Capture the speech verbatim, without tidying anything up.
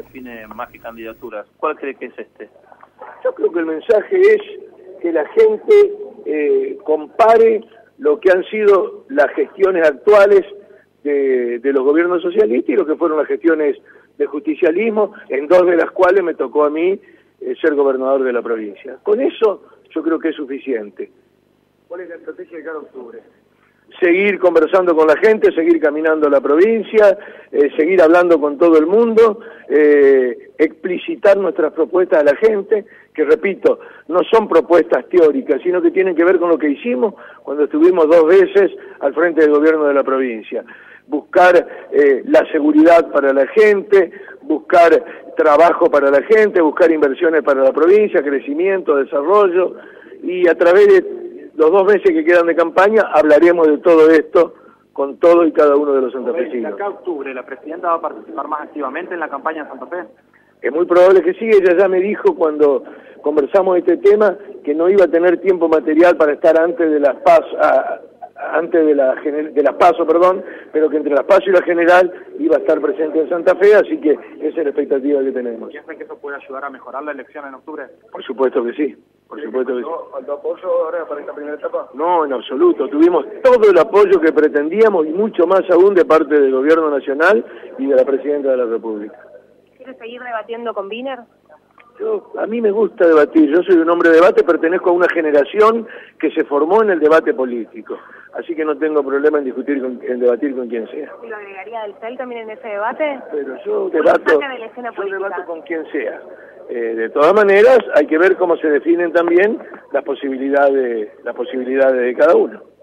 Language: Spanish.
define más que candidaturas. ¿Cuál cree que es este? Yo creo que el mensaje es que la gente eh, compare lo que han sido las gestiones actuales de, de los gobiernos socialistas y lo que fueron las gestiones de justicialismo, en dos de las cuales me tocó a mí eh, ser gobernador de la provincia. Con eso yo creo que es suficiente. ¿Cuál es la estrategia de cada octubre? Seguir conversando con la gente, seguir caminando la provincia, eh, seguir hablando con todo el mundo, eh, explicitar nuestras propuestas a la gente, que repito, no son propuestas teóricas, sino que tienen que ver con lo que hicimos cuando estuvimos dos veces al frente del gobierno de la provincia. Buscar eh, la seguridad para la gente, buscar trabajo para la gente, buscar inversiones para la provincia, crecimiento, desarrollo, y a través de los dos meses que quedan de campaña hablaremos de todo esto con todo y cada uno de los santafesinos. ¿De acá a octubre la presidenta va a participar más activamente en la campaña de Santa Fe? Es muy probable que sí. Ella ya me dijo cuando conversamos este tema que no iba a tener tiempo material para estar antes de las PASO, a, antes de la de las PASO, perdón, pero que entre las PASO y la general iba a estar presente en Santa Fe, así que esa es la expectativa que tenemos. ¿Piensan que eso puede ayudar a mejorar la elección en octubre? Por supuesto que sí. Por supuesto que sí. ¿Faltó apoyo ahora para esta primera etapa? No, en absoluto. Tuvimos todo el apoyo que pretendíamos y mucho más aún de parte del Gobierno Nacional y de la Presidenta de la República. ¿Quieres seguir debatiendo con Wiener? Yo, a mí me gusta debatir. Yo soy un hombre de debate, pertenezco a una generación que se formó en el debate político. Así que no tengo problema en discutir, con, en debatir con quien sea. ¿Y lo agregaría del C E L también en ese debate? Pero yo debato, de la escena yo política. debato con quien sea. Eh, de todas maneras, hay que ver cómo se definen también las posibilidades, las posibilidades de cada uno.